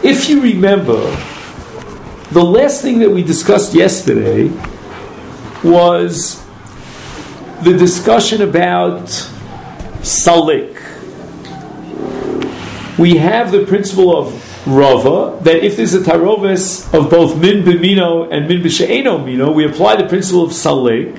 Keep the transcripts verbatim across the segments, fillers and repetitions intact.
if you remember, the last thing that we discussed yesterday was the discussion about salik. We have the principle of Rava, that if there's a taroves of both min b'mino and min b'she'eno mino, we apply the principle of salik,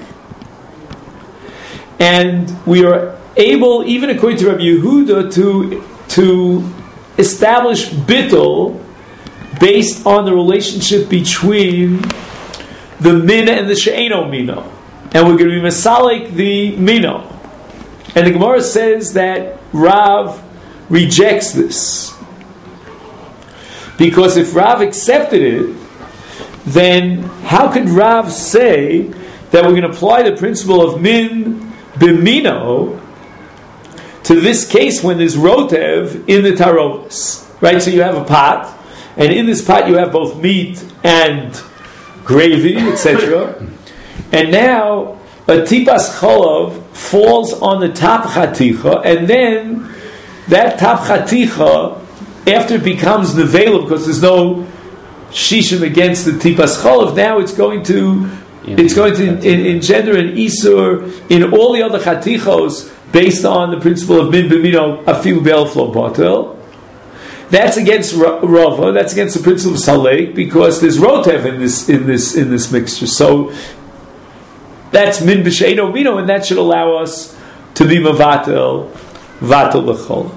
and we are able, even according to Rabbi Yehuda, to to establish bittul based on the relationship between the min and the she'eno mino, and we're going to be masalik the mino. And the Gemara says that Rav rejects this, because if Rav accepted it, then how could Rav say that we're going to apply the principle of min b'mino to this case when there's rotev in the tarovis? Right? So you have a pot, and in this pot you have both meat and gravy, et cetera. And now a tipas cholav falls on the top chaticha, and then that top chaticha, after it becomes nevela, because there's no shishim against the tipas cholav, now it's going to it's going to en- engender an isur in all the other chatichos based on the principle of min b'mino afilu be'elflo batel. That's against Rava. That's against the principle of salek, because there's rotev in this in this in this mixture. So that's min b'she'eno mino, and that should allow us to be mavatel vatel l'chol.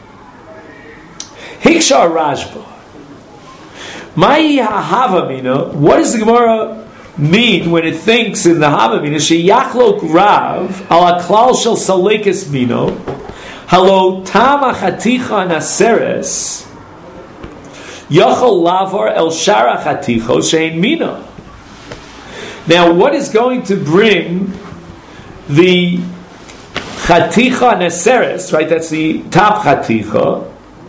Hikshar Rashba. Mai ha'hava mina. What does the Gemara mean when it thinks in the hava mina sheyachlok Rav ala klal shel salekes mino halo tama chaticha naseres yachol lavar el shara chaticho shein mino. Now, what is going to bring the chaticha naseres, right? That's the top chaticha,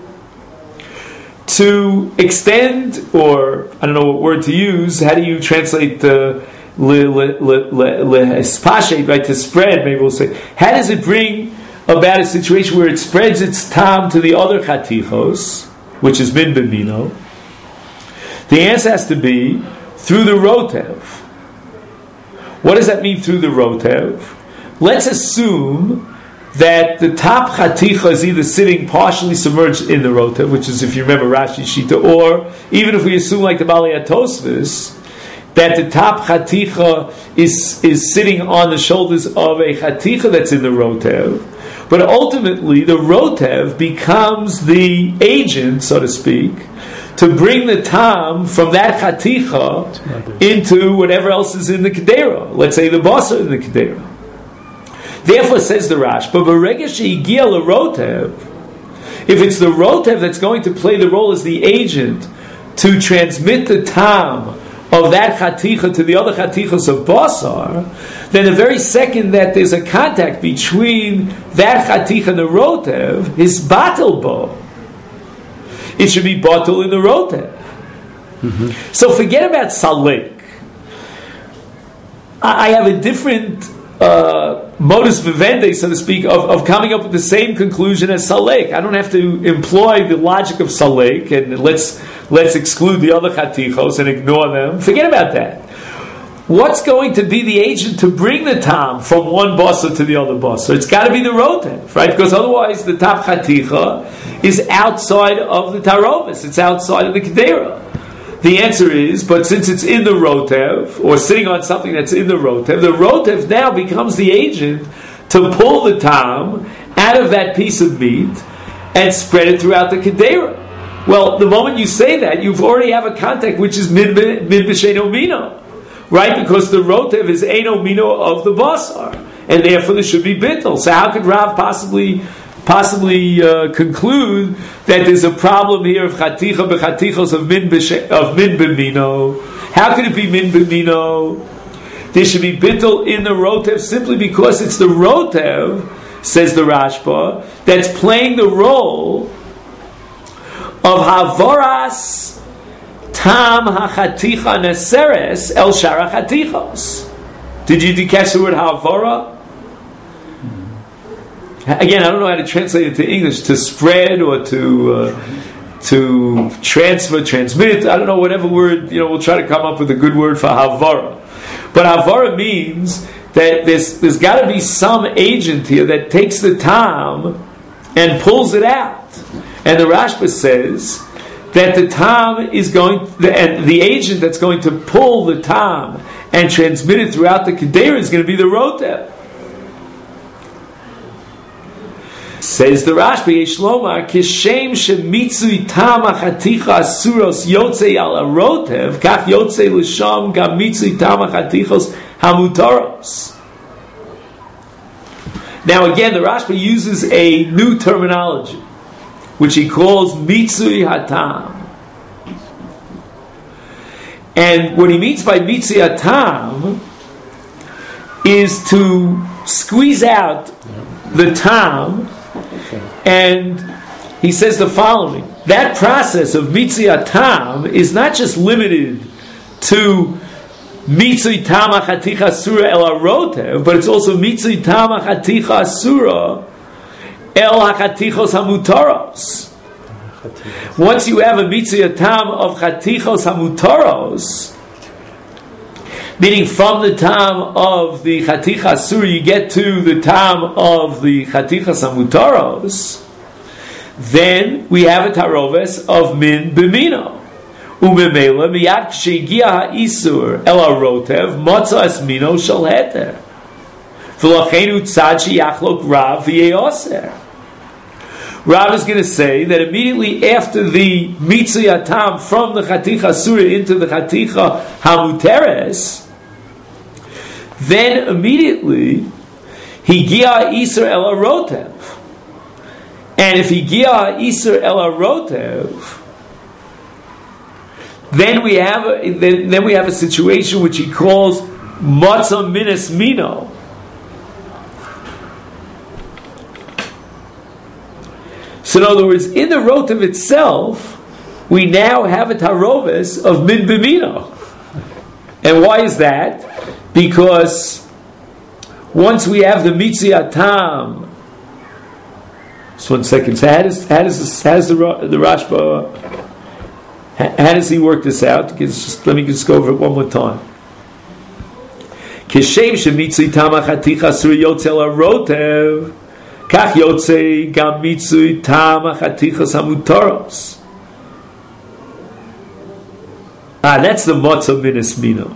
to extend, or I don't know what word to use. How do you translate the le, le, le, le, le, right, to spread? Maybe we'll say. How does it bring about a situation where it spreads its tam to the other chatichos, which is min b'mino? The answer has to be through the rotev. What does that mean through the rotev? Let's assume that the top chaticha is either sitting partially submerged in the rotev, which is, if you remember Rashi Shita, or even if we assume like the Balei HaTosfos, that the top chaticha is is sitting on the shoulders of a chaticha that's in the rotev, but ultimately the rotev becomes the agent, so to speak, to bring the tam from that chaticha into whatever else is in the kedera. Let's say the basar in the kedera. Therefore, says the Rash, but rotev, if it's the rotev that's going to play the role as the agent to transmit the tam of that chaticha to the other chatichas of basar, then the very second that there's a contact between that chaticha and the rotev is batel bo. It should be batel in the rotev. Mm-hmm. So forget about salek. I have a different Uh, modus vivendi, so to speak, of, of coming up with the same conclusion as salek. I don't have to employ the logic of salek and let's let's exclude the other chatichos and ignore them. Forget about that. What's going to be the agent to bring the tam from one basar to the other basar? It's got to be the rotev, right? Because otherwise the top chaticha is outside of the tarovis. It's outside of the kedera. The answer is, but since it's in the rotev, or sitting on something that's in the rotev, the rotev now becomes the agent to pull the tam out of that piece of meat and spread it throughout the kedera. Well, the moment you say that, you've already have a contact which is mid b'sheno mino, right? Because the rotev is eno mino of the basar, and therefore there should be bittul. So how could Rav possibly possibly uh, conclude that there's a problem here of chaticha b'chatichos of min of min b'mino? How could it be min b'mino? There should be bittul in the rotev simply because it's the rotev, says the Rashba, that's playing the role of havoras tam hachaticha neseres el shara chatichos. Did you catch the word havora? Again, I don't know how to translate it to English, to spread or to uh, to transfer, transmit. I don't know, whatever word, you know, we'll try to come up with a good word for havara. But havara means that there's there's got to be some agent here that takes the tam and pulls it out. And the Rashba says that the tam is going, and the agent that's going to pull the tam and transmit it throughout the Kedera is going to be the rotev. Says the Rashba, Yeshlomar, Kishem shemitzui tam achaticha asuros yotzei al arotev, kach yotzei l'sham gam mitzui tam achatichos hamutaros. Now again, the Rashba uses a new terminology, which he calls mitzui hatam. And what he means by mitzui hatam is to squeeze out the tam. And he says the following: that process of mitzui hatam is not just limited to mitzui tam achaticha asura el harotev, but it's also mitzui tam achaticha asura el hachatichos hamutaros. Once you have a mitzui hatam of chatichos hamutaros, meaning from the tam of the chaticha asura you get to the tam of the chatichas hamutaros, then we have a taroves of min b'mino. Umemela miyad shegia ha'isur el harotev motza es mino shel heter v'lachenu tzad sheyachlok rav v'yeoser. Rav is going to say that immediately after the mitzui hatam from the chaticha asura into the chaticha hamuteres, then immediately he gia isur el harotev. And if he gia isur el harotev, then we have a, then, then we have a situation which he calls matzah minas mino. So in other words, in the rotev itself, we now have a taroves of min b'mino. And why is that? Because once we have the mitzui hatam, just one second. So how does how does this, how does the the Rashba, how does he work this out? Just, let me just go over it one more time. Kishem shemitzui tam achaticha asura yotzel harotev, kach yotzei gam mitzui tam achatichas hamutaros. Ah, that's the matzah minas mino.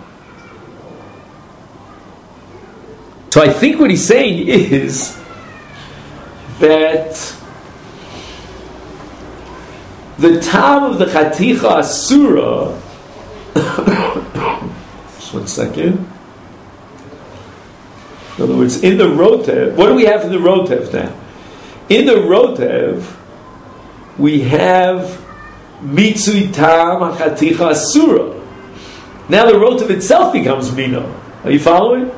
So I think what he's saying is that the tam of the chaticha asura. Just one second. In other words, in the rotev, what do we have in the rotev now? In the rotev, we have mitzui tam chaticha asura. Now the rotev itself becomes mino. Are you following?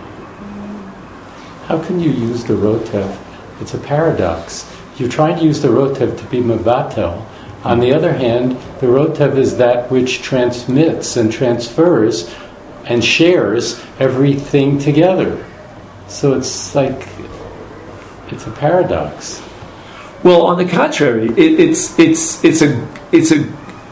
How can you use the rotev? It's a paradox. You're trying to use the rotev to be mevatel. On the other hand, the rotev is that which transmits and transfers and shares everything together. So it's like, it's a paradox. Well, on the contrary, it, it's it's it's a it's a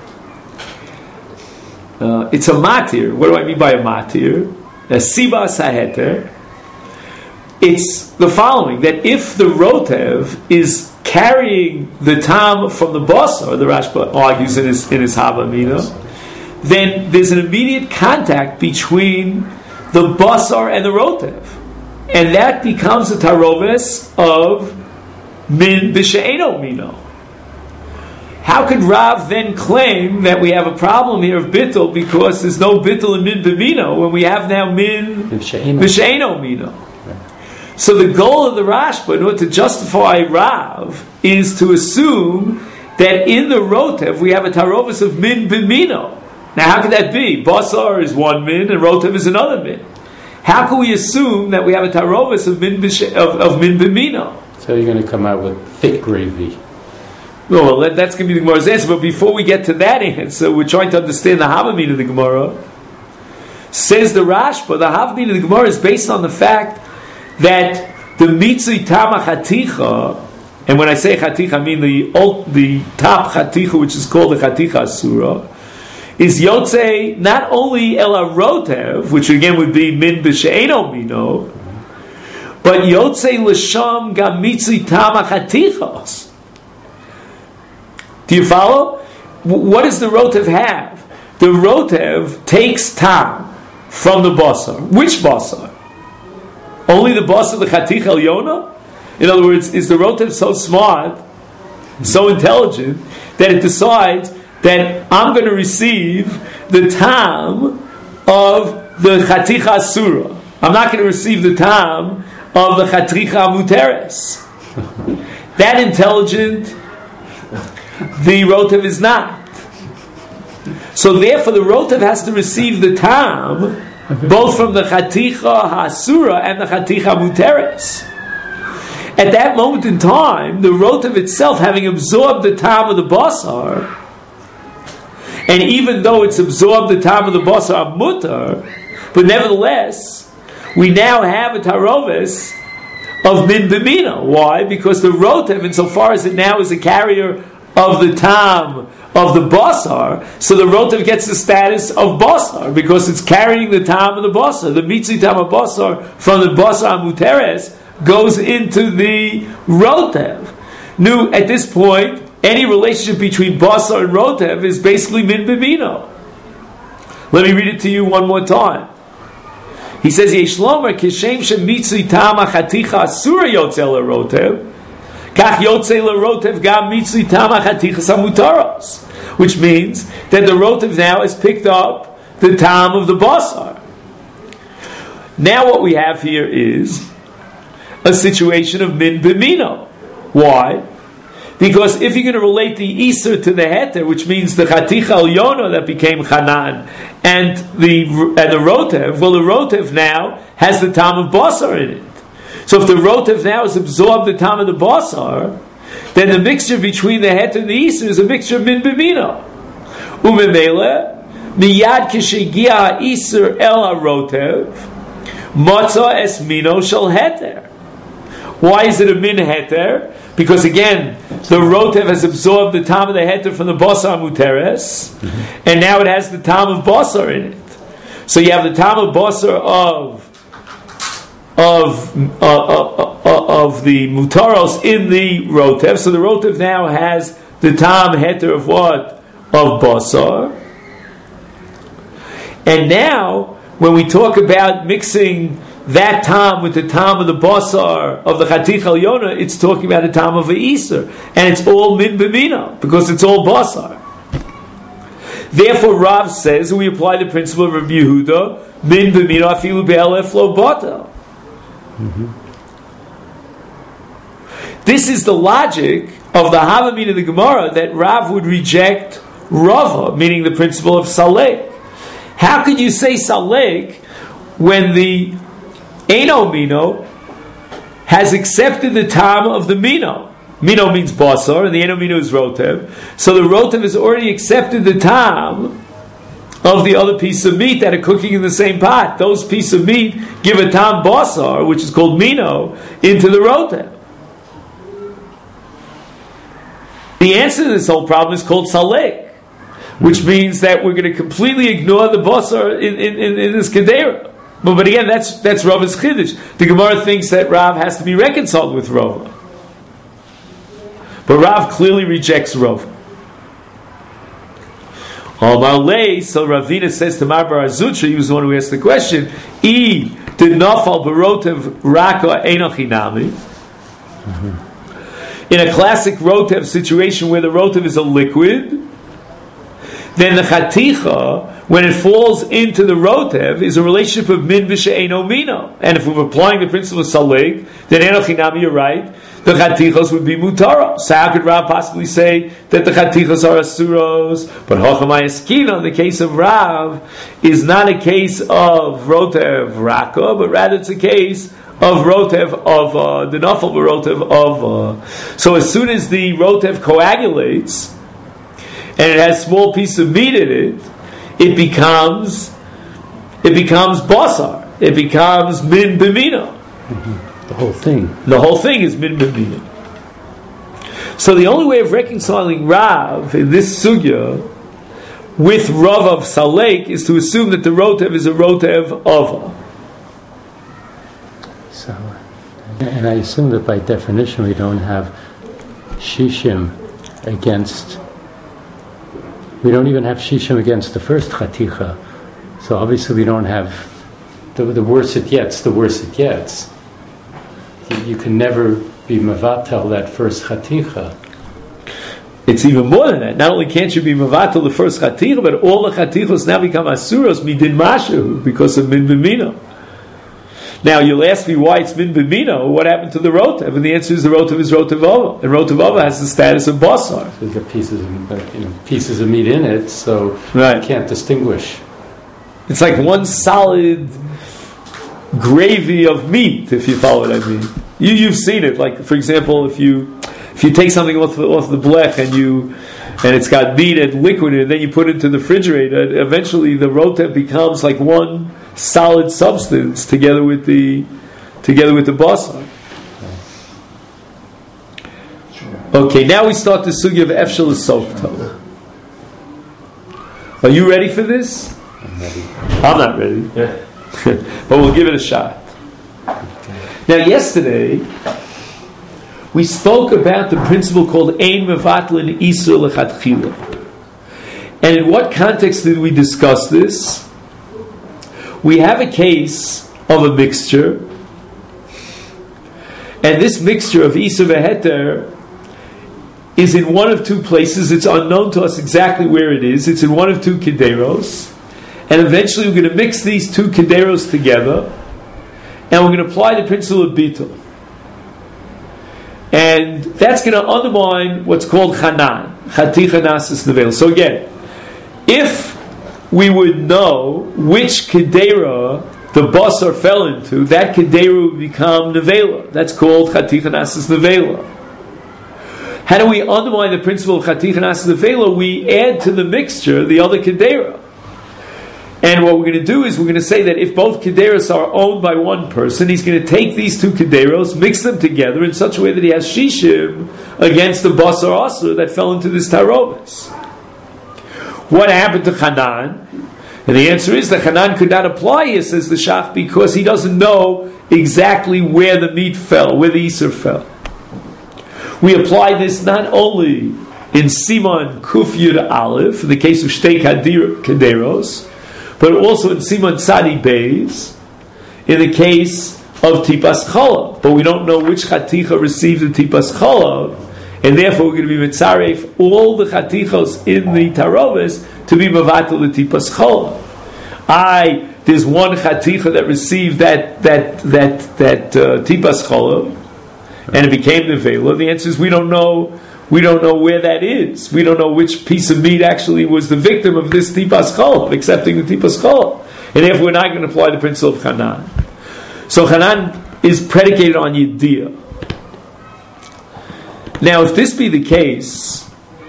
uh, it's a matir. What do I mean by a matir? A siba saheter. It's the following, that if the rotev is carrying the tam from the basar, the Rashba argues in his in his Havamina, then there's an immediate contact between the basar and the rotev, and that becomes a taroves of min b'she'eno mino. How could Rav then claim that we have a problem here of bittul because there's no bittul in min b'mino when we have now min b'she'eno mino? So the goal of the Rashba, in order to justify Rav, is to assume that in the rotev we have a tarovis of min b'mino. Now, how could that be? Basar is one min and rotev is another min. How can we assume that we have a tarovis of min of, of min b'mino? So you're going to come out with thick gravy. No, well, that's going to be the Gemara's answer. But before we get to that answer, we're trying to understand the Havamina of the Gemara. Says the Rashba, the Havamina of the Gemara is based on the fact that the mitzui tam chaticha and when I say chaticha, I mean the old, the top chaticha, which is called the chaticha asura, is yotze not only el harotev, which again would be min b'she'eno mino, but yotze l'sham gam mitzli tam chatichos. Do you follow? What does the rotev have? The rotev takes tam from the basar. Which basar? Only the basar, the chaticha el-yona? In other words, is the rotev so smart, so intelligent, that it decides that I'm going to receive the tam of the chaticha asura. I'm not going to receive the tam of the chaticha muteres. That intelligent, the rotev is not. So therefore the rotev has to receive the tam both from the chaticha hasura and the chaticha muteres. At that moment in time, the rotev itself, having absorbed the tam of the basar, and even though it's absorbed the tam of the basar mutar, but nevertheless, we now have a tarovis of min b'mina. Why? Because the rotev, insofar as it now is a carrier of the tam of the basar, so the rotev gets the status of basar because it's carrying the tam of the basar. The mitzvah tam of basar from the basar muteres goes into the rotev. Now, at this point, any relationship between basar and rotev is basically min b'mina. Let me read it to you one more time. He says, Yesh lomer kishem shemitzvah tam achaticha asura yotzel rotev. Which means that the rotev now has picked up the tam of the basar. Now what we have here is a situation of min b'mino. Why? Because if you're going to relate the Isser to the Heter, which means the Chaticha El-Yona that became Chanan, and the and the Rotev, well, the Rotev now has the Tam of Basar in it. So if the Rotev now has absorbed the Tam of the Basar, then the mixture between the Het and the Isser is a mixture of Min B'mino. Umemele, Miyad Kishegia Isser El HaRotev, Motza Es Mino Shel Heter. Why is it a Min Heter? Because again, the Rotev has absorbed the Tam of the Heter from the Basar Muteres, mm-hmm. and now it has the Tam of Basar in it. So you have the Tam of Basar of of uh, uh, uh, of the Mutaros in the Rotev. So the Rotev now has the Tam Heter of what? Of Basar. And now, when we talk about mixing that tam with the tam of the basar of the Chaticha El-Yona, it's talking about a tam of the Isser, and it's all min b'mina because it's all basar. Therefore, Rav says, we apply the principle of Rabbi Yehuda, min b'mina afilu be'elef lo batel. This is the logic of the Havamin of the Gemara that Rav would reject Rava, meaning the principle of Salek. How could you say Salek when the Eino Mino has accepted the tam of the Mino? Mino means basar, and the Eino Mino is Rotev. So the Rotev has already accepted the tam of the other piece of meat that are cooking in the same pot. Those pieces of meat give a tam basar, which is called Mino, into the Rotev. The answer to this whole problem is called Salek, which means that we're going to completely ignore the basar in, in, in, in this Kedera. But, but again, that's that's Rava's Chiddush. The Gemara thinks that Rav has to be reconciled with Rava. But Rav clearly rejects Rava. So Ravina says to Marbar Azutra, he was the one who asked the question, E did nafal barotev raka enochinami. In a classic rotev situation where the rotev is a liquid, then the chaticha, when it falls into the rotev, is a relationship of min v'she'eno mino. And if we're applying the principle of saleg, then enochinami, you're right, the chatichos would be mutara. So how could Rav possibly say that the chatichos are asuros? But hochamai eskina, in the case of Rav, is not a case of rotev raka, but rather it's a case of rotev of uh, the nafal rotev of. Uh. So as soon as the rotev coagulates, and it has small piece of meat in it, it becomes it becomes basar. It becomes min b'mina. The whole thing. The whole thing is min b'mina. So the only way of reconciling Rav in this sugya with Rav of Salek is to assume that the rotev is a rotev ava. So, and I assume that by definition we don't have shishim against. We don't even have shishim against the first chaticha. So obviously we don't have. The, the worse it gets, the worse it gets. You, you can never be mevatel that first chaticha. It's even more than that. Not only can't you be mevatel the first chaticha, but all the chatichos now become asuros midin mashu because of min b'mino. Now you'll ask me why it's min b'mino. What happened to the rotev? And the answer is the rotev is rotev ova, and rotev ova has the status of basar. So there's pieces of, you know, pieces of meat in it, so right. You can't distinguish. It's like one solid gravy of meat, if you follow what I mean. You you've seen it. Like for example, if you if you take something off the, off the blech and you and it's got meat and liquid in it, and then you put it into the refrigerator, eventually the rotev becomes like one solid substance together with the together with the basar. Okay, now we start the sugya of efshel l'softo. Are you ready for this? I'm ready. I'm not ready. Yeah. But we'll give it a shot. Now, yesterday we spoke about the principle called ein mevatlin isur lechatchila. And in what context did we discuss this? We have a case of a mixture, and this mixture of isur veheter is in one of two places. It's unknown to us exactly where it is. It's in one of two kederos. And eventually we're going to mix these two kederos together, and we're going to apply the principle of bitul. And that's going to undermine what's called chanan, chaticha nasis nevel. So again, if we would know which kedera the basar fell into, that kedera would become nevela. That's called chaticha nasis nevela. How do we undermine the principle of chaticha nasis nevela? We add to the mixture the other kedera. And what we're going to do is we're going to say that if both kederos are owned by one person, he's going to take these two kederos, mix them together in such a way that he has shishim against the basar asur that fell into this tarovis. What happened to Hanan? And the answer is that Hanan could not apply here, says the Shach, because he doesn't know exactly where the meat fell, where the isur fell. We apply this not only in Siman Kuf Yud Aleph, in the case of Shtei Kederos, but also in Siman Tzadi Beis, in the case of Tipas Chalav. But we don't know which Chaticha received the Tipas Chalav, and therefore we're going to be mitzaref all the Chatichos in the Tarovis to be Mavatal the Tipas Chalav. I, there's one Chaticha that received that that that that uh, Tipas Chalav, and it became the Vela. The answer is we don't know. We don't know where that is. We don't know which piece of meat actually was the victim of this tipas chalav, accepting the tipas chalav. And therefore we're not going to apply the principle of Hanan. So Hanan is predicated on Yediyah. Now if this be the case,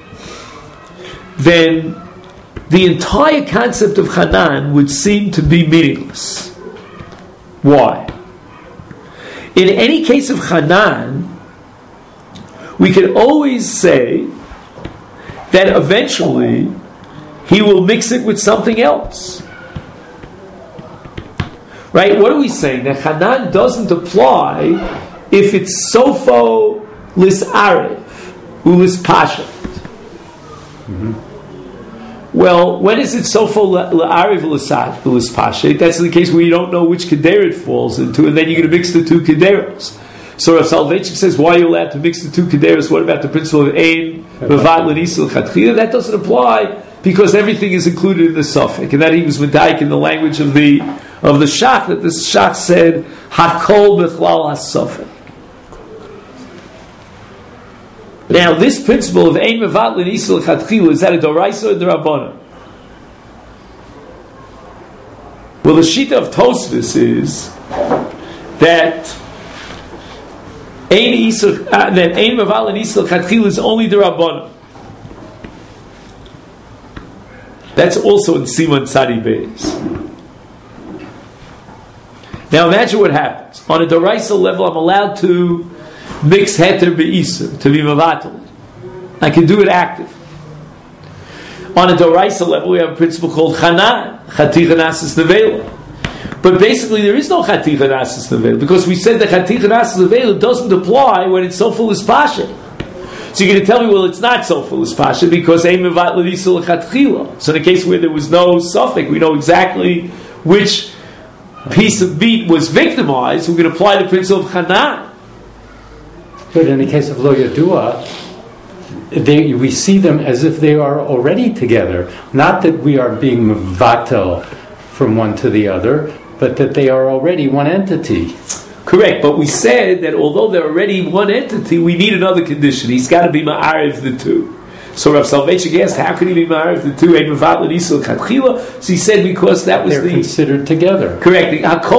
then the entire concept of Hanan would seem to be meaningless. Why? In any case of Hanan, we can always say that eventually he will mix it with something else. Right? What are we saying? That Hanan doesn't apply if it's sofo lis arev ulis pashat. Mm-hmm. Well, when is it sofo la'arev ulis pashat? That's in the case where you don't know which keder it falls into, and then you're going to mix the two kederos. So Rav Soloveitchik says, why are you allowed to mix the two kederos? What about the principle of ein mevatlin isur lechatchila? That doesn't apply because everything is included in the suffix, and that he was medaik in the language of the of the Shach, that the Shach said hakol bechlal hasufik. Now, this principle of ein mevatlin isur lechatchila, is that a doraisa or a derabbanan? Well, the shita of Tosfos is that Ein isur, uh, that ein mevatlin isur lechatchila is only the Rabbanan. That's also in Siman Tzadi Beis. Now imagine what happens. On a Doraisa level, I'm allowed to mix heter be'isur, to be mevatel. I can do it active. On a Doraisa level, we have a principle called Chanan, Chaticha Nasis Nevela. But basically, there is no Chaticha Nasis Nevela, because we said that Chaticha Nasis Nevela doesn't apply when it's so full as Pasha. So you're going to tell me, well, it's not so full as Pasha, because Ein Mevat L'Nisel L'Chatchila. So in a case where there was no suffix, we know exactly which piece of meat was victimized, we're going to apply the principle of Chanan. But in the case of Lo Yadua, They, we see them as if they are already together. Not that we are being mevatel from one to the other, but that they are already one entity. Correct, but we said that although they're already one entity, we need another condition. He's got to be ma'ariv the two. So Rav Soloveitchik asked, how can he be ma'ariv the two? So he said because that was they're the... considered together. Correct.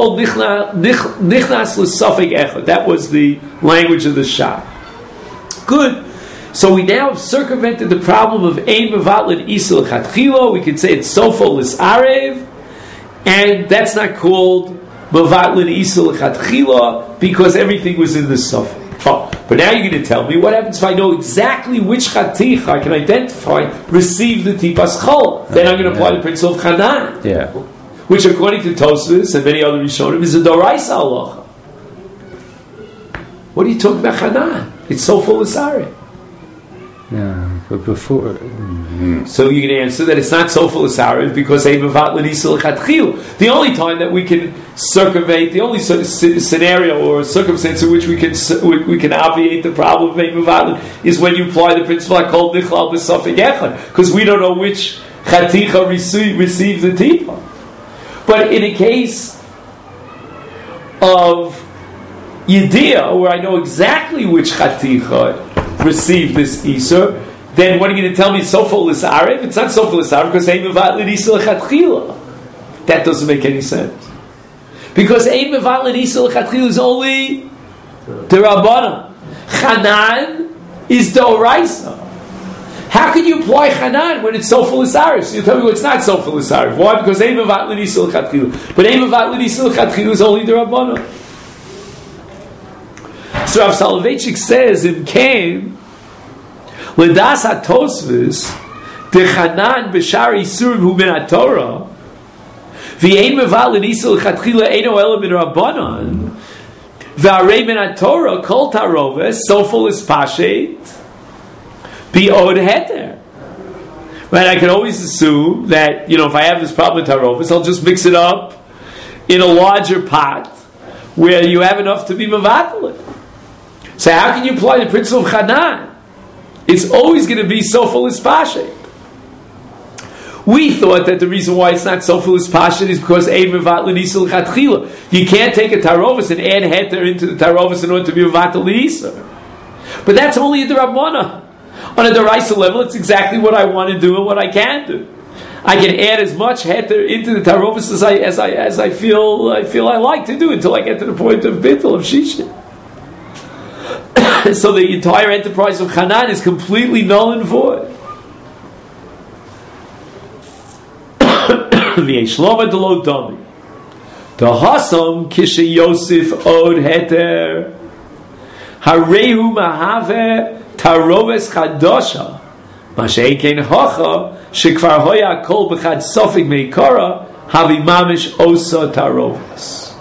That was the language of the Shah. Good. So we now have circumvented the problem of Ein Mevatlin Isel Chatchila. We can say it's Sofo Lis Arev, and that's not called Mevatlin Isel Chatchila because everything was in the Sofo. Oh, but now you're going to tell me what happens if I know exactly which Chatich I can identify received the Tipas Chol. Then I'm going to apply the principle of Chanan, yeah. which according to Tosfos and many other Rishonim is a Doraisa Halacha. What are you talking about Chanan? It's Sofo Lis Arev. Yeah, but before, mm-hmm. So you can answer that it's not Sofel Asarev because the only time that we can circumvent, the only scenario or circumstance in which we can we can obviate the problem of Mevatlin is when you apply the principle I called Nichlal B'Safek Echad, because we don't know which Chaticha received receive the Tipa. But in a case of Yediyah, where I know exactly which Chaticha receive this Isur, then what are you going to tell me? Sofel L'Sarev? It's not Sofel L'Sarev because Ein Mevatlin Isur L'Chatchila. That doesn't make any sense. Because Ein Mevatlin Isur L'Chatchila is only the Rabbana. Chanan is the Oraisa. How can you apply Chanan when it's Sofel L'Sarev? So you tell me well, it's not Sofel L'Sarev. Why? Because Ein Mevatlin Isur L'Chatchila. But Ein Mevatlin Isur L'Chatchila is only the Rabbana. So Rav Soloveitchik says in Cain, L'das HaTosfos, Dechanan b'shar Yisurim hu min HaTorah, v'ein mevatlin Isel L'Chatchila eino ela min Rabbanan, v'arei min HaTorah kol taroves sofel ispashet bi'od heter. Right? I can always assume that, you know, if I have this problem with taroves, I'll just mix it up in a larger pot where you have enough to be mevatlin. So how can you apply the principle of Chanan? It's always going to be Sofel Ispashet. We thought that the reason why it's not Sofel Ispashet is because Ein Mevatlin Isel Chatchila. You can't take a Tarovis and add Heter into the Tarovis in order to be Mevatlin Isel. But that's only a D'Rabbana. On a D'Oraisa level, it's exactly what I want to do and what I can do. I can add as much Heter into the Tarovis as I as I as I feel I feel I like to do until I get to the point of Bittul of Shisha. So the entire enterprise of Chanan is completely null and void. V'yeshloma delo dami. The Hasam kishe Yosef od heter. Harehu mahave taroves chadosha. Masheikein hocha shekvar hoya kol b'chad sofik meikara havi mamish osa taroves.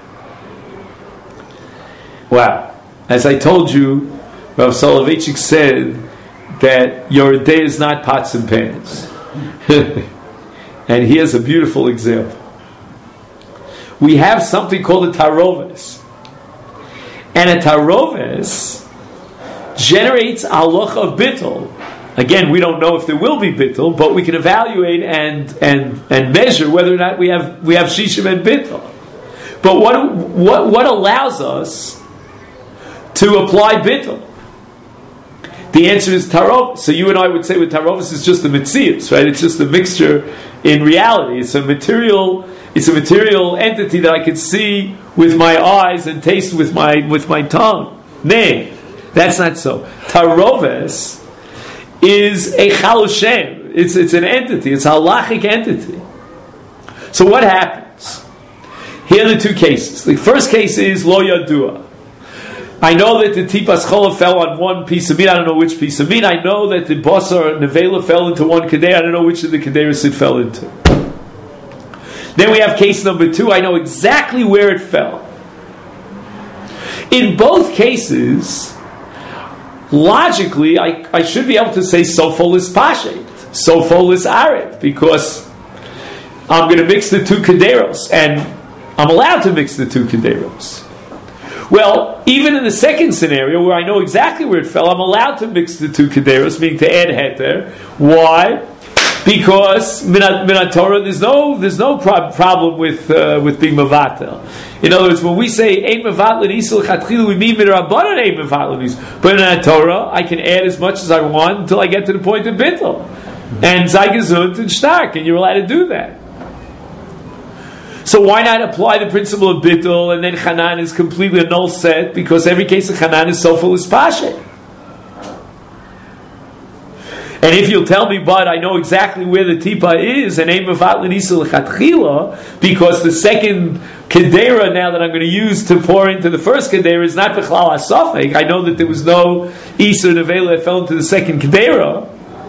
Wow. As I told you, Rav Soloveitchik said that your day is not pots and pans. And here's a beautiful example. We have something called a taroves. And a taroves generates halacha of bittul. Again, we don't know if there will be bittul, but we can evaluate and and, and measure whether or not we have we have shishim and bittul. But what what what allows us to apply bittul? The answer is tarov. So you and I would say with tarovis is just the mitzias, right? It's just a mixture in reality. It's a material. It's a material entity that I can see with my eyes and taste with my with my tongue. Nay, that's not so. Tarovis is a chaloshem. It's it's an entity. It's a halachic entity. So what happens? Here are the two cases. The first case is lo yadua. I know that the tipas chola fell on one piece of meat. I don't know which piece of meat. I know that the basar nevela fell into one kedera. I don't know which of the kederas it fell into. Then we have case number two. I know exactly where it fell. In both cases, logically, I, I should be able to say sofol is pashet, sofol is arev, because I'm going to mix the two kederos, and I'm allowed to mix the two kederos. Well, even in the second scenario, where I know exactly where it fell, I'm allowed to mix the two kederos, meaning to add heter. Why? Because minat, minat Torah, there's no there's no prob- problem with uh, with being mavatel. In other words, when we say ein mavatel isul chatchilu, we mean midrabanan ein mavatel isul. But in minat Torah, I can add as much as I want until I get to the point of bittul and zaygezunt and stark, and you're allowed to do that. So why not apply the principle of bittul, and then chanan is completely a null set, because every case of chanan is sofel is pashe. And if you'll tell me, but I know exactly where the tipa is, and aim of atlanisa lechatchila, because the second kedera now that I'm going to use to pour into the first kedera is not bechlal asafek. I know that there was no isur nevela that fell into the second kedera.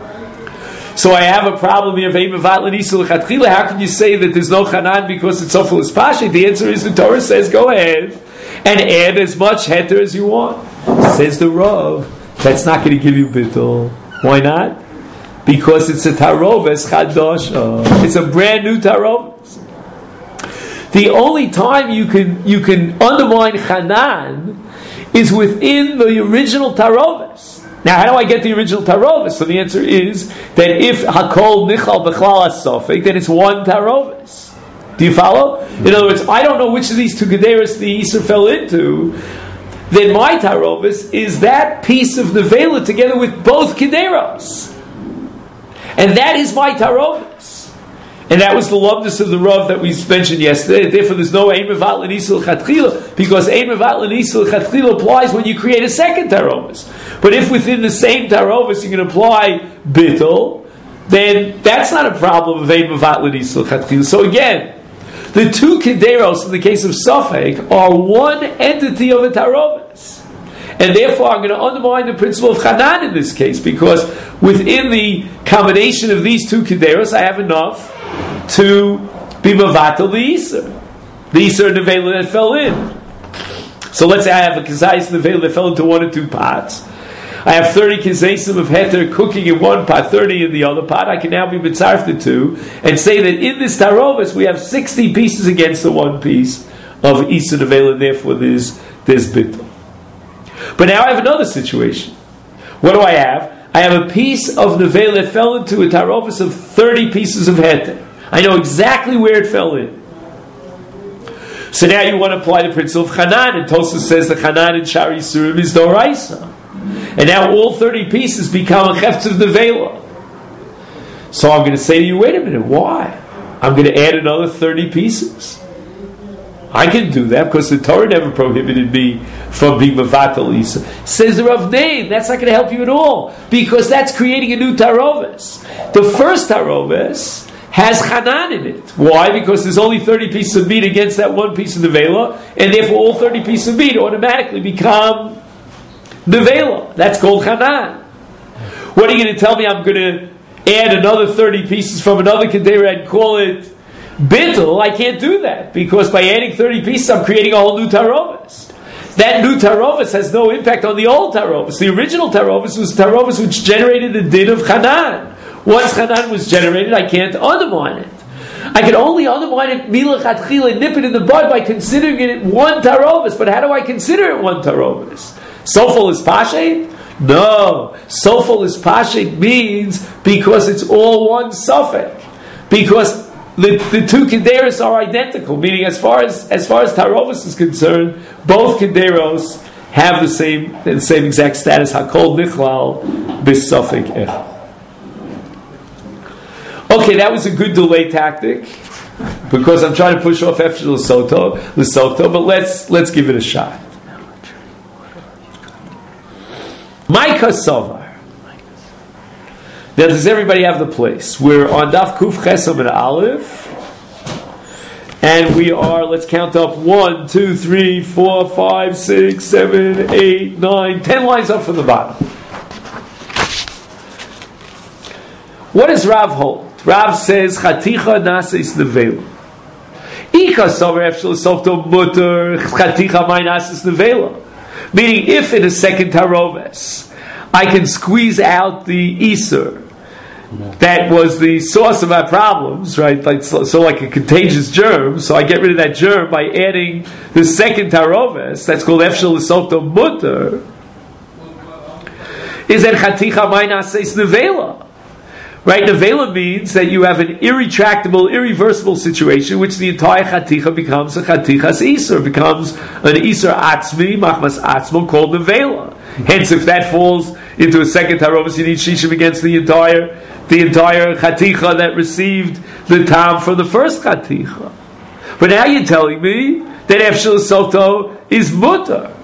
So I have a problem here of aim of atlanisa lechatchila. How can you say that there's no chanan because it's sofel is pashe? The answer is the Torah says go ahead and add as much heter as you want. Says the Rav, that's not going to give you bittul. Why not? Because it's a taroves chadasha. It's a brand new taroves. The only time you can you can undermine chanan is within the original taroves. Now, how do I get the original taroves? So the answer is that if hakol nichal bechlal asofik, then it's one taroves. Do you follow? In other words, I don't know which of these two gederas the Isser fell into. Then my tarovis is that piece of nevela together with both kederos. And that is my tarovis. And that was the lumdus of the Rav that we mentioned yesterday. Therefore there's no aim of atlanisal chatchila, because aim of atlanisal chatchila applies when you create a second tarovis. But if within the same tarovis you can apply bittul, then that's not a problem of aim of atlanisal chatchila. So again, the two kederos in the case of Safek are one entity of a tarovis. And therefore I'm going to undermine the principle of chanan in this case, because within the combination of these two kederos I have enough to be mavatal the Isser. The Isser nevela that fell in. So let's say I have a kazayis nevela that fell into one or two pots. I have thirty kazaysim of heter cooking in one pot, thirty in the other pot. I can now be mitzarf the two and say that in this tarovis we have sixty pieces against the one piece of Isser nevela, and therefore there's, there's bittul. But now I have another situation. What do I have? I have a piece of nevela that fell into a tarovis of thirty pieces of heter. I know exactly where it fell in. So now you want to apply the principle of chanan, and Tosfos says the chanan in Shari Surim is doraisa. And now all thirty pieces become a cheftz of nevela. So I'm going to say to you, wait a minute, why? I'm going to add another thirty pieces. I can do that because the Torah never prohibited me from being mavatal Isa. Says the Rav Nein, that's not going to help you at all, because that's creating a new tarovis. The first tarovis has chanan in it. Why? Because there's only thirty pieces of meat against that one piece of nevela, and therefore all thirty pieces of meat automatically become nevela. That's called chanan. What are you going to tell me? I'm going to add another thirty pieces from another kedera and call it bittul? I can't do that, because by adding thirty pieces I'm creating a whole new tarovis. That new tarovis has no impact on the old tarovis. The original tarovis was tarovis which generated the din of chanan. Once chanan was generated, I can't undermine it. I can only undermine it milachatchila, nip it in the bud, by considering it one tarovis. But how do I consider it one tarovis? Sofel is pashet? No. Sofel is pashet means because it's all one suffix. Because the, the two kederos are identical, meaning as far as as far as tarovis is concerned, both kederos have the same the same exact status. Hakol nichlal b'safek ech. Okay, that was a good delay tactic, because I'm trying to push off Efshel Lesotho, Lesotho, but let's let's give it a shot. Micah Sovar. Now, does everybody have the place? We're on Daf Kuf Chesam and Aleph, And we are, let's count up, one, two, three, four, five, six, seven, eight, nine, ten lines up from the bottom. What does Rav hold? Rav says, Chaticha nasis nevela. Ika sover efshel softo mutter, Chaticha mai nasis nevela. Meaning, if in a second taroves, I can squeeze out the Isur, that was the source of our problems, right? Like so, so, like a contagious germ. So I get rid of that germ by adding the second taroves. That's called efshel l'softo mutter. Is that chaticha ma'ina says nevela, right? Nevela means that you have an irretractable, irreversible situation, which the entire chaticha becomes a chatichas isur, becomes an isur atzmi machmas atzmo called nevela. Hence, if that falls into a second taroves, you need shishim against the entire. The entire chaticha that received the tam from the first chaticha. But now you're telling me that efshel soto is mutter.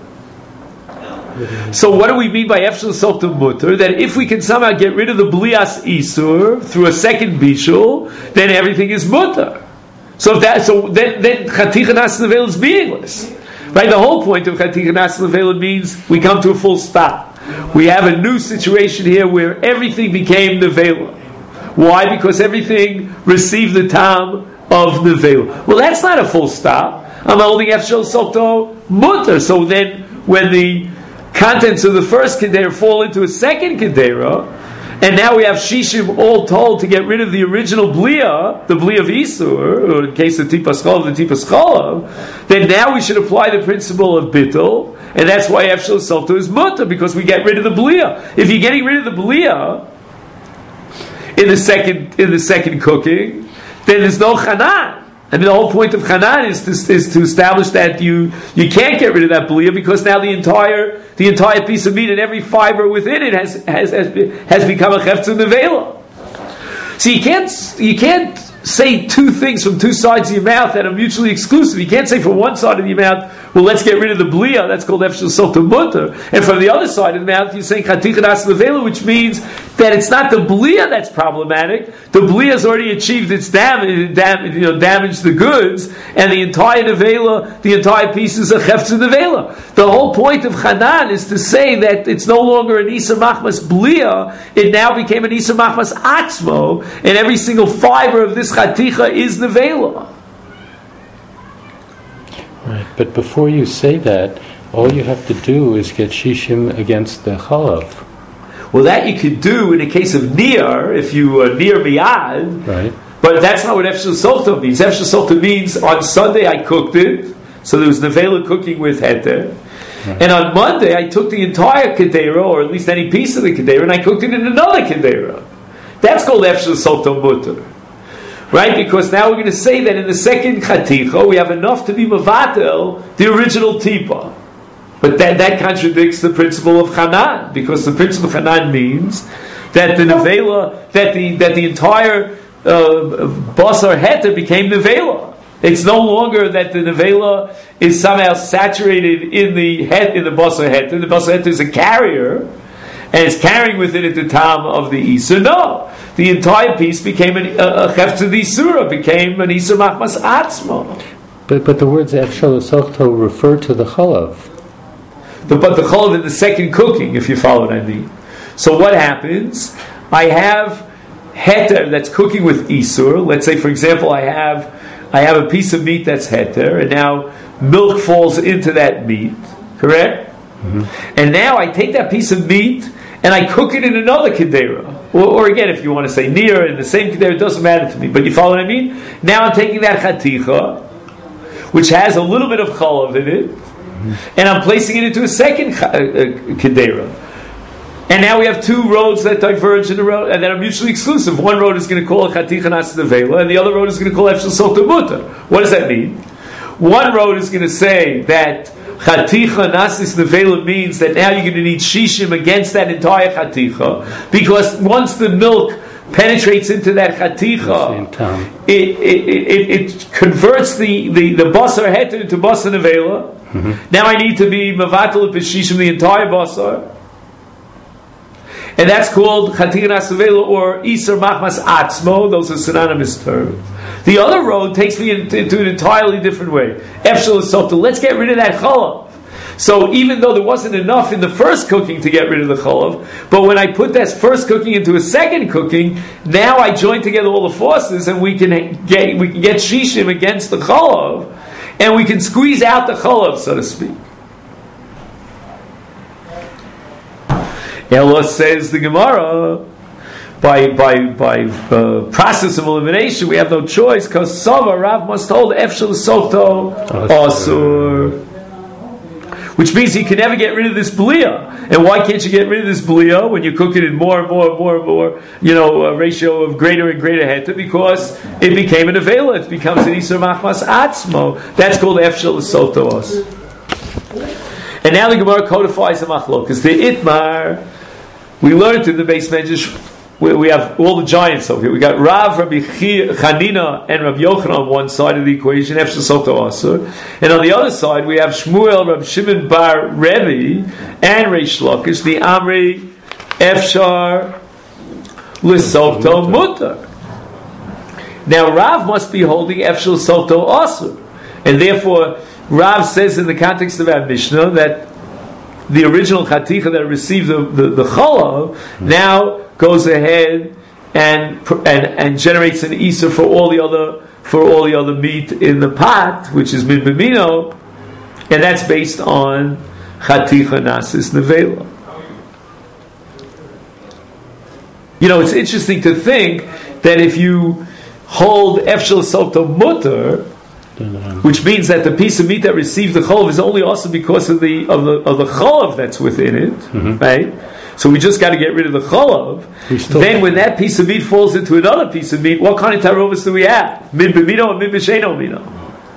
So what do we mean by efshel soto mutter? That if we can somehow get rid of the blias isur through a second bishul, then everything is mutter. So if that, so then, then chaticha nas nevela is meaningless, right? The whole point of chaticha nas nevela means we come to a full stop. We have a new situation here where everything became nevela. Why? Because everything received the tam of nevela. Well, that's not a full stop. I'm holding efshel soto mutter. So then, when the contents of the first kedera fall into a second kedera, and now we have shishim all told to get rid of the original blia, the blia of isur, or in case of tipas cholav, the tipas cholav, then now we should apply the principle of bittul. And that's why efshel soto is mutter, because we get rid of the blia. If you're getting rid of the blia in the second in the second cooking, then there's no chanan. And the whole point of chanan is to, is to establish that you you can't get rid of that blia, because now the entire the entire piece of meat and every fiber within it has has has, has become a chefetz nevela. So you can't you can't say two things from two sides of your mouth that are mutually exclusive. You can't say from one side of your mouth, well, let's get rid of the blia, that's called efshel soto mutter, and from the other side of the mouth, you're saying chaticha nas nevela, which means that it's not the blia that's problematic. The blia has already achieved its damage, dam- you know, damaged the goods, and the entire nevela, the entire piece is a chefetz nevela. The whole point of chanan is to say that it's no longer an isa machmas blia, it now became an isa machmas atzmo, and every single fiber of this chaticha is nevela. Right, but before you say that, all you have to do is get shishim against the chalav. Well, that you could do in a case of nir, if you are near miyad. Right. But that's not what efshel soto means. Efshel soto means on Sunday I cooked it, so there was nevela cooking with heter. Right. And on Monday I took the entire kedera, or at least any piece of the kedera, and I cooked it in another kedera. That's called efshel soto mutter. Right? Because now we're going to say that in the second chaticha we have enough to be mevatel the original tipa. But that, that contradicts the principle of chanan, because the principle of chanan means that the nevela, that the that the entire uh, basar heter became nevela. It's no longer that the nevela is somehow saturated in the head in the basar heter. The basar heter is a carrier, and it's carrying within it the tam of the isur. No, the entire piece became an, a chefetz d'isura, became an isur machmas atzma. But but the words efshel soto refer to the chalav. The, but the cholav in the second cooking, if you follow what I mean. So what happens? I have heter that's cooking with isur. Let's say, for example, I have I have a piece of meat that's heter, and now milk falls into that meat. Correct? Mm-hmm. And now I take that piece of meat and I cook it in another kedera. Or, or again, if you want to say near in the same kedera, it doesn't matter to me. But you follow what I mean? Now I'm taking that chaticha, which has a little bit of cholav in it, and I'm placing it into a second kedera. And now we have two roads that diverge in a road, and that are mutually exclusive. One road is going to call chaticha nas nevela, and the other road is going to call efshel soto mutter. What does that mean? One road is going to say that chaticha nasis nevela means that now you're going to need shishim against that entire chaticha, because once the milk penetrates into that chaticha, it, it, it, it converts the, the, the basar heter into basar nevela. Mm-hmm. Now I need to be mevatel b'shishim the entire basar. and that's called Chatinas Nevela or Isur Machmas Atzmo. Those are synonymous terms. The other road takes me into, into an entirely different way. Efshel Softa. Let's get rid of that chalav. So even though there wasn't enough in the first cooking to get rid of the chalav, but when I put that first cooking into a second cooking, now I join together all the forces, and we can get we can get shishim against the chalav, and we can squeeze out the chalav, so to speak. Ella says the Gemara, by by by uh, process of elimination, we have no choice because Sava Rav must hold Efshel Soto Asur. Which means you can never get rid of this blia. And why can't you get rid of this blia when you cook it in more and more and more and more, you know, a ratio of greater and greater heta? Because it became an avela. It becomes an Isur Machmas Atzmo. That's called Efshel Sotos. And now the Gemara codifies the machlokas. The Itmar, we learned in the base measures, we, we have all the giants over here. We got Rav, Rabbi Chanina, and Rabbi Yochanan on one side of the equation, Efshel Soto Asur. And on the other side, we have Shmuel, Rabbi Shimon Bar Rebbe, and Reish Lakish, the Amri, Efshar, L'Soto Mutar. Now, Rav must be holding Efshel Soto Asur. And therefore, Rav says in the context of our Mishnah that the original Chaticha that received the, the, the Chalav now goes ahead and and and generates an Isur for all the other for all the other meat in the pot, which is min b'mino, and that's based on Chaticha Nasis Nevela. You know, it's interesting to think that if you hold Efshel Soto Mutar, which means that the piece of meat that received the cholav is only also because of the of the of the cholav that's within it, mm-hmm. right? So we just got to get rid of the cholav. Then, when that piece of meat falls into another piece of meat, what kind of tarovas do we have? Min b'mino and min b'sheino mino.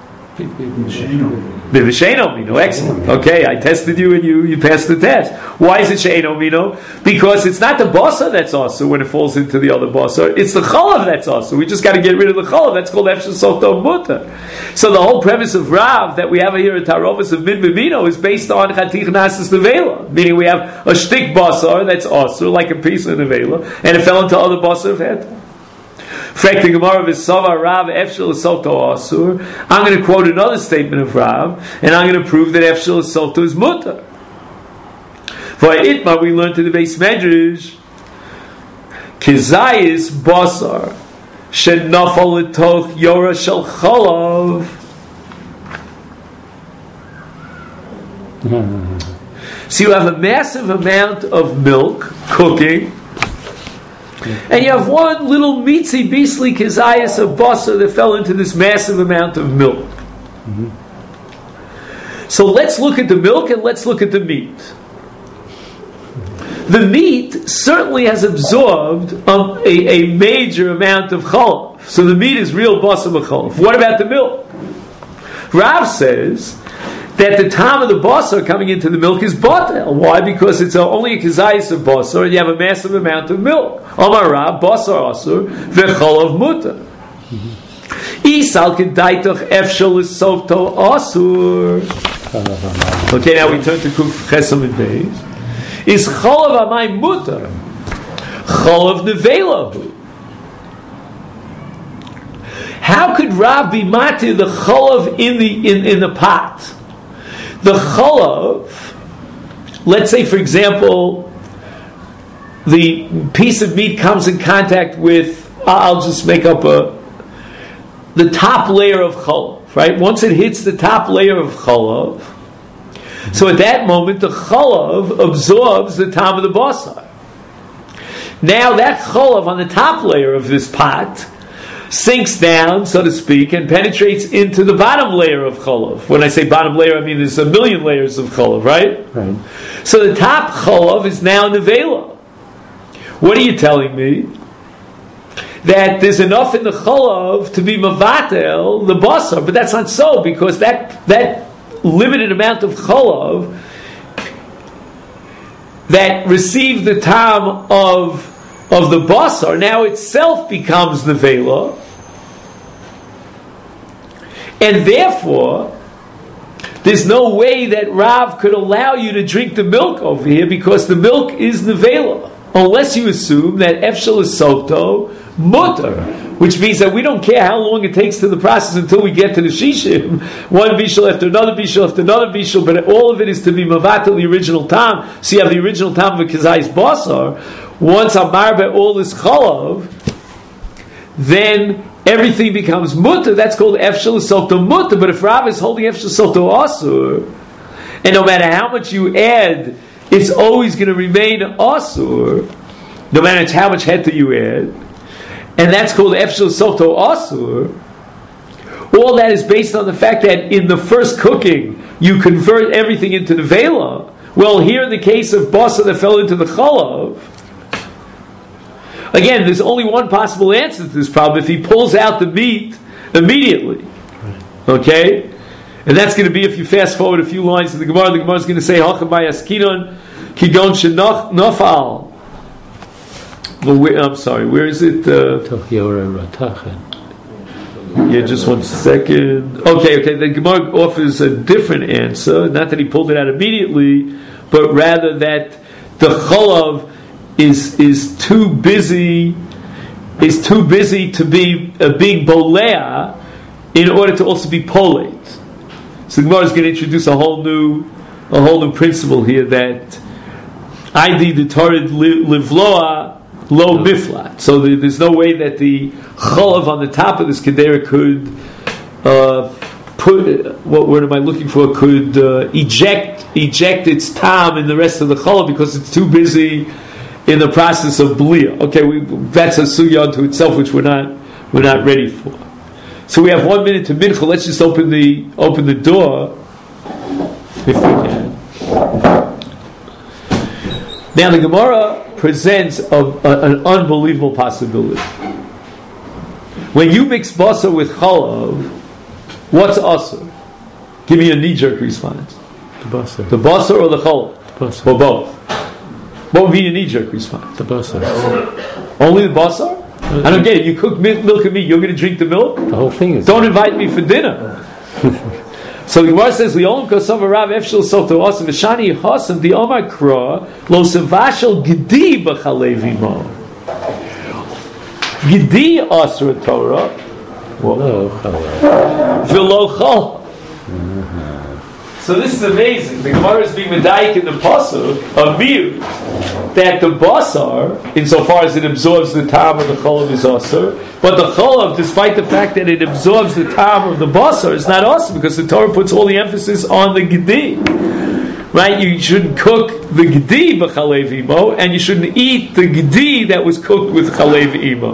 Min b'sheino mino. Excellent. Okay, I tested you and you you passed the test. Why is it sheino mino? Because it's not the basa that's also when it falls into the other basa. It's the cholav that's also. We just got to get rid of the cholav. That's called efshel soto mutar. So the whole premise of Rav that we have here at Tarovas of Min B'mino is based on Chatich Nasis Nevela, meaning we have a shtik basar that's also like a piece of Nevela, and it fell into other basar of het. Frek the Gemara of Isava Rav Efshel Soto Asur. I'm going to quote another statement of Rav, and I'm going to prove that Efshel Soto is mutar. For Itma we learned in the base medrash Kizayis basar Shenafal litoch yora shel chalav. So you have a massive amount of milk cooking, and you have one little mitzi beastly kizayas of basar that fell into this massive amount of milk. Mm-hmm. So let's look at the milk and let's look at the meat. The meat certainly has absorbed um, a, a major amount of chalav. So the meat is real basar b'chalav. What about the milk? Rav says that the time of the basar coming into the milk is batel. Why? Because it's only a kizayis of basar, and you have a massive amount of milk. Amar Rav, basar asur, v'chalav mutar. Isal kedaitoch efshel l'sovto asur. Okay, now we turn to Kuf Chesam and Beis. Is chalav amay mutar, chalav nevela. How could Rav be matir the chalav in the in, in the pot? The chalav, let's say for example, the piece of meat comes in contact with, I'll just make up a, the top layer of chalav, right? Once it hits the top layer of chalav, so at that moment, the chalav absorbs the tam of the basar. Now that chalav on the top layer of this pot sinks down, so to speak, and penetrates into the bottom layer of chalav. When I say bottom layer, I mean there's a million layers of chalav, right? Right. So the top chalav is now nevela. What are you telling me? That there's enough in the chalav to be mavatel the basar, but that's not so, because that that limited amount of chalav that received the tam of of the basar now itself becomes nevela, and therefore there's no way that Rav could allow you to drink the milk over here because the milk is nevela. unless you assume that Efshel is Soto Mutter, which means that we don't care how long it takes to the process until we get to the Shishim, one Bishul after another Bishul after another Bishul, but all of it is to be Mavatal, the original Tam. So you have the original Tam of a Kazai's Basar. Once Amarbe all is Chalav, then everything becomes Mutter. That's called Efshel Soto Mutter. But if Rav is holding Efshel Soto Asur, and no matter how much you add, it's always going to remain Asur, no matter how much Heta you add, and that's called Efshel Soto Asur. All that is based on the fact that in the first cooking you convert everything into the Vela. Well, here in the case of Basa that fell into the Chalav, again, there's only one possible answer to this problem: if he pulls out the meat immediately. Okay? And that's going to be, if you fast forward a few lines in the Gemara, the Gemara is going to say, Hachamay Askinon Kigon Shenach Nafal. Well, where, I'm sorry, where is it? Uh, yeah, just one second. Okay, okay, the Gemara offers a different answer. Not that he pulled it out immediately, but rather that the Chalav is is too busy is too busy to be a big bolea in order to also be polate. So the Gemara is going to introduce a whole new a whole new principle here, that I D the Torah livloa lo miflat. So the, there's no way that the chalav on the top of this kedera could uh, put, what word am I looking for? Could uh, eject eject its tam in the rest of the chalav because it's too busy in the process of blia. Okay, we, that's a suya unto itself, which we're not we're not ready for. So we have one minute to mincha. Let's just open the open the door, if we can. Now the Gemara presents a, a, an unbelievable possibility. When you mix basa with chalav, what's asur? Give me a knee-jerk response. The basa. The basa or the chalav? The basa. Or both? What would be your knee-jerk response? The basa. Only the basar? I don't get it. You cook milk and meat, you're going to drink the milk? The whole thing is... Don't invite me for dinner. So the Gemara says, "Li'olam kosov Rav Efshel soto asim v'shani hasam di Omar kra lo sevashel gedi b'chalev imo." Gedi asur Torah v'lo chal. So this is amazing. The Gemara is being medayik in the pasuk of Mir that the basar, insofar as it absorbs the tam of the chalav, is asur, but the chalav, despite the fact that it absorbs the tam of the basar, is not asur because the Torah puts all the emphasis on the gedi. Right? You shouldn't cook the gedi b'chalev imo, and you shouldn't eat the gedi that was cooked with chalev imo.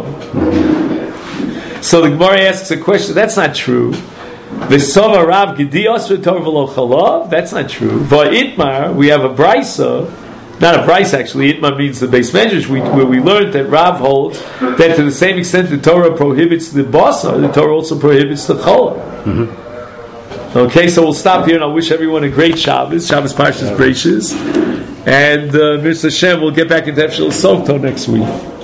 So the Gemara asks a question. That's not true. V'sova Rav gedi asur Torah v'lo chalav. That's not true. Va'itmar, we have a brisa. Not a price, actually. Itma means the base measures, we, where we learned that Rav holds that to the same extent the Torah prohibits the basar, the Torah also prohibits the chalav. Mm-hmm. Okay, so we'll stop here, and I'll wish everyone a great Shabbos. Shabbos Parshas Bereishis, and uh, Mister Hashem, we'll get back into Efshel Soto next week.